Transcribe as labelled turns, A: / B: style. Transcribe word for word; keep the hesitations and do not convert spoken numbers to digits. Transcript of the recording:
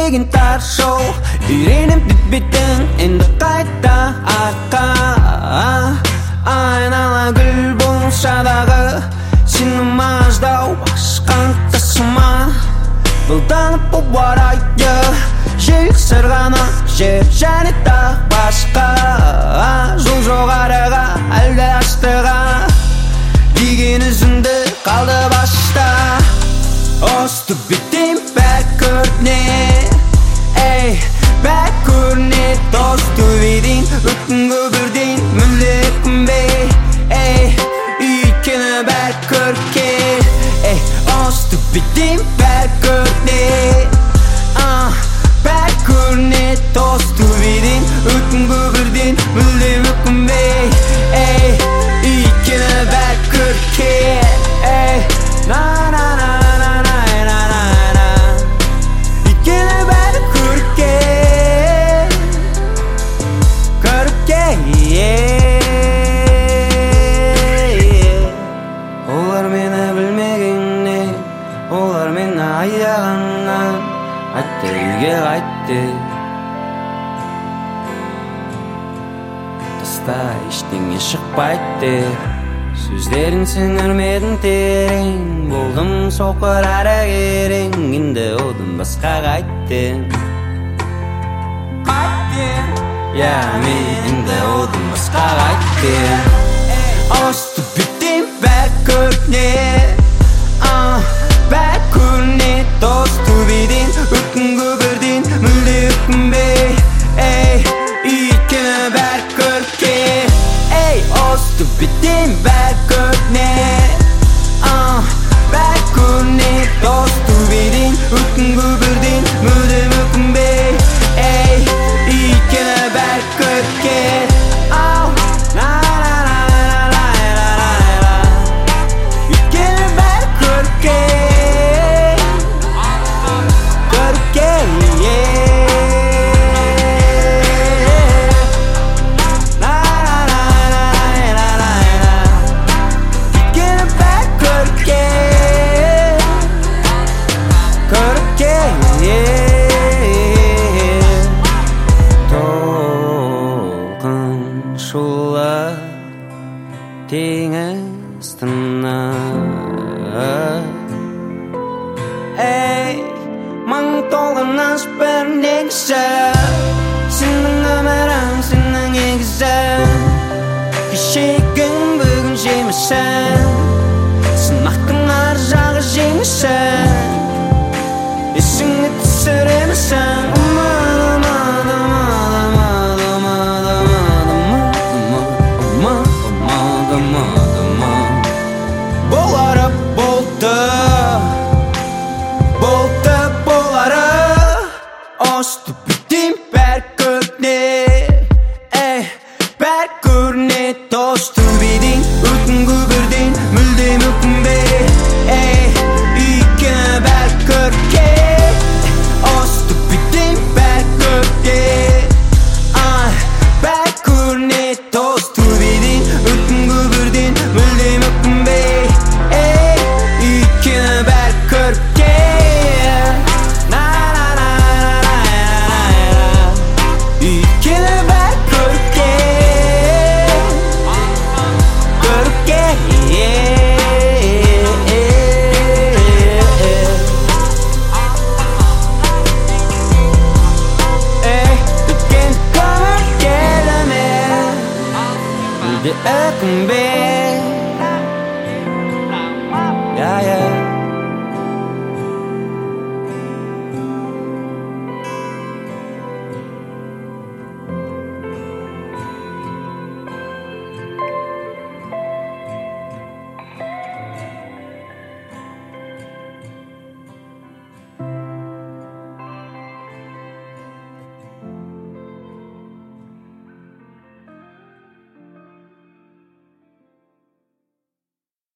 A: билеген тар жол үйреніп беттің енді қайта артқа айнала гүл болса дағы сені маждау басқан тасыма бұлданып бұл арайы жел сырғана жер және тағы басқа жол жоғарыға әлде астыға деген үзінді қалды баста осты беттен бәк көріне ей бәк көріне досты беден өткінгі бірден мүлде өкінбе ей үйткені бәк көрке ей осты беттен бәк көріне бәк көріне досты беден өткінгі бірден мүлде өкінбе ей үйткені бәк көрке ей на на на олар мені білмегеннен олар мені аяғаннан айтты үйге қайтты тыста ештеңе шықпайды сөздерін сіңірмедің терең болдым соқыр әрі керең енді одан басқа қайттың қайттың я мен енді одан басқа қайттың осты беттен бәк көріне бәк көріне досты беден өткінгі бірден мүлде өкінбе ей үйткені бәк көрке ей осты беттен бәк көріне бәк көріне досты беден өткінгі бірден мүлде өкінбе ей үйткені бәк көрке теңіз тынар ей мың толғаныс бір негізі сенің өмірің сенің егізі кешегің бүгін жемісің сынақтың ар жағы жеңісің есіңе түсіремісің болары болды болды болары осты беттен бәк көріне ей бәк көріне досты беден өткінгі бірден мүлдем өкінбе ей үйткені бәк көрке осты беттен бәк көрке бәк көріне досты беден өткінгі бірден мүлдем өкінбе Ökünbe